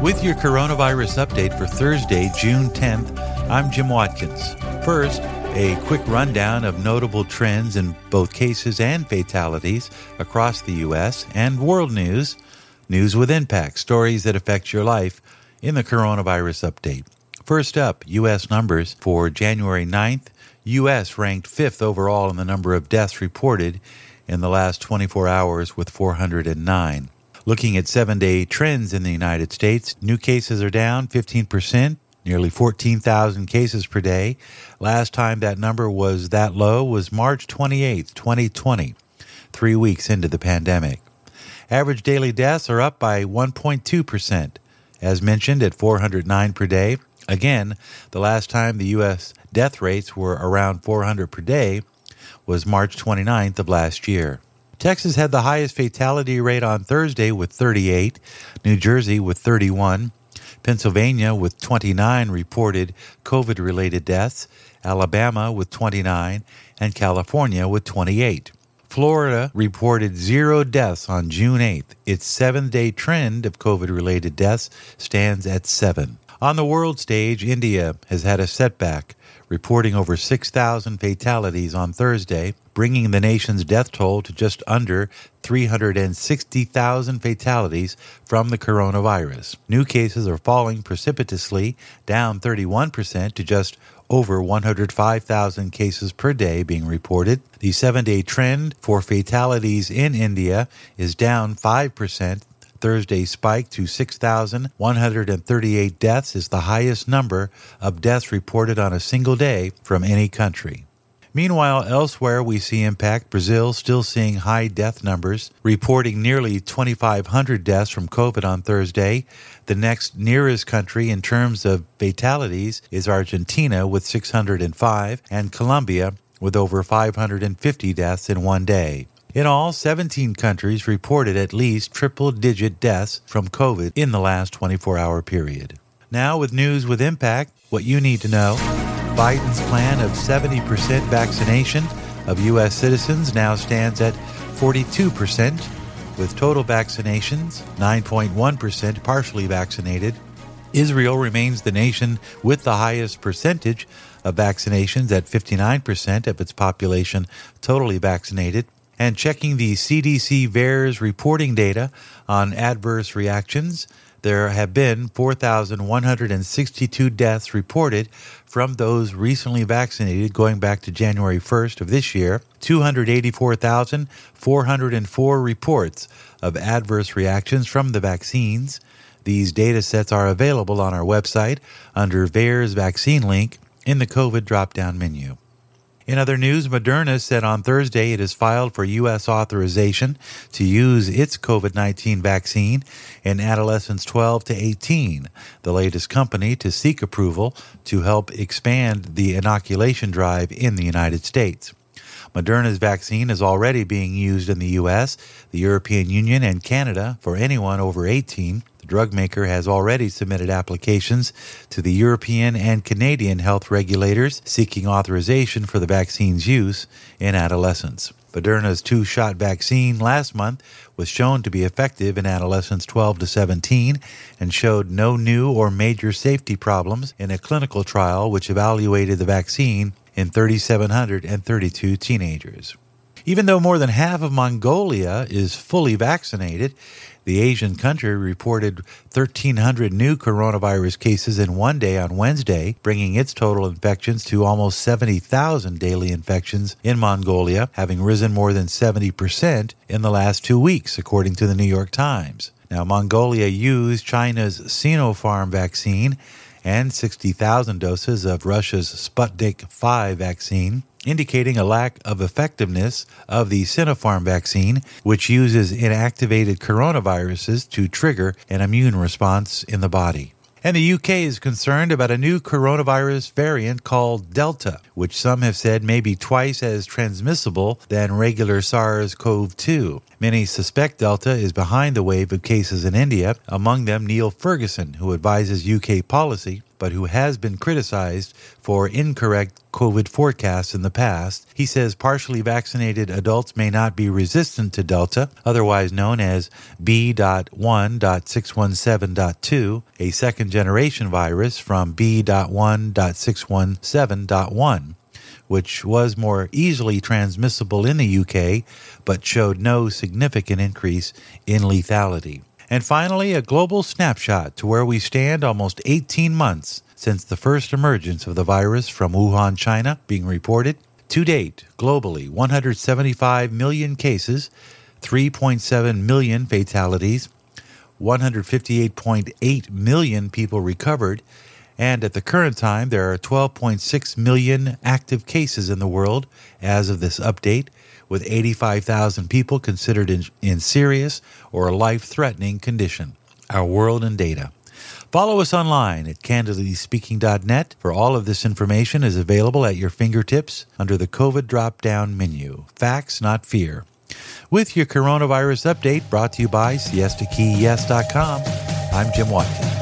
With your coronavirus update for Thursday, June 10th, I'm Jim Watkins. First, a quick rundown of notable trends in both cases and fatalities across the U.S. and world news. News with impact, stories that affect your life in the coronavirus update. First up, U.S. numbers for January 9th. U.S. ranked 5th overall in the number of deaths reported in the last 24 hours with 409. Looking at 7-day trends in the United States, new cases are down 15%, nearly 14,000 cases per day. Last time that number was that low was March 28th, 2020, 3 weeks into the pandemic. Average daily deaths are up by 1.2%, as mentioned at 409 per day. Again, the last time the U.S. death rates were around 400 per day was March 29th of last year. Texas had the highest fatality rate on Thursday with 38, New Jersey with 31, Pennsylvania with 29 reported COVID-related deaths, Alabama with 29, and California with 28. Florida reported 0 deaths on June 8th. Its 7-day trend of COVID-related deaths stands at 7. On the world stage, India has had a setback, reporting over 6,000 fatalities on Thursday, bringing the nation's death toll to just under 360,000 fatalities from the coronavirus. New cases are falling precipitously, down 31% to just over 105,000 cases per day being reported. The 7-day trend for fatalities in India is down 5%. Thursday's spike to 6,138 deaths is the highest number of deaths reported on a single day from any country. Meanwhile, elsewhere we see impact. Brazil still seeing high death numbers, reporting nearly 2,500 deaths from COVID on Thursday. The next nearest country in terms of fatalities is Argentina with 605 and Colombia with over 550 deaths in one day. In all, 17 countries reported at least triple-digit deaths from COVID in the last 24-hour period. Now, with news with impact, what you need to know. Biden's plan of 70% vaccination of U.S. citizens now stands at 42%, with total vaccinations 9.1% partially vaccinated. Israel remains the nation with the highest percentage of vaccinations at 59% of its population totally vaccinated. And checking the CDC VAERS reporting data on adverse reactions, there have been 4,162 deaths reported from those recently vaccinated going back to January 1st of this year, 284,404 reports of adverse reactions from the vaccines. These data sets are available on our website under VAERS vaccine link in the COVID drop-down menu. In other news, Moderna said on Thursday it has filed for U.S. authorization to use its COVID-19 vaccine in adolescents 12 to 18, the latest company to seek approval to help expand the inoculation drive in the United States. Moderna's vaccine is already being used in the U.S., the European Union, and Canada for anyone over 18. The drug maker has already submitted applications to the European and Canadian health regulators seeking authorization for the vaccine's use in adolescents. Moderna's 2-shot vaccine last month was shown to be effective in adolescents 12 to 17 and showed no new or major safety problems in a clinical trial which evaluated the vaccine in 3,732 teenagers. Even though more than half of Mongolia is fully vaccinated, the Asian country reported 1,300 new coronavirus cases in one day on Wednesday, bringing its total infections to almost 70,000 daily infections in Mongolia, having risen more than 70% in the last 2 weeks, according to the New York Times. Now, Mongolia used China's Sinopharm vaccine and 60,000 doses of Russia's Sputnik V vaccine, indicating a lack of effectiveness of the Sinopharm vaccine, which uses inactivated coronaviruses to trigger an immune response in the body. And the UK is concerned about a new coronavirus variant called Delta, which some have said may be twice as transmissible than regular SARS-CoV-2. Many suspect Delta is behind the wave of cases in India, among them Neil Ferguson, who advises UK policy but who has been criticized for incorrect COVID forecasts in the past. He says partially vaccinated adults may not be resistant to Delta, otherwise known as B.1.617.2, a second-generation virus from B.1.617.1, which was more easily transmissible in the UK, but showed no significant increase in lethality. And finally, a global snapshot to where we stand almost 18 months since the first emergence of the virus from Wuhan, China, being reported. To date, globally, 175 million cases, 3.7 million fatalities, 158.8 million people recovered, and at the current time, there are 12.6 million active cases in the world as of this update, with 85,000 people considered in serious or life-threatening condition. Our world in data. Follow us online at candidlyspeaking.net, for all of this information is available at your fingertips under the COVID drop-down menu. Facts, not fear. With your coronavirus update brought to you by SiestaKeyYes.com, I'm Jim Watkins.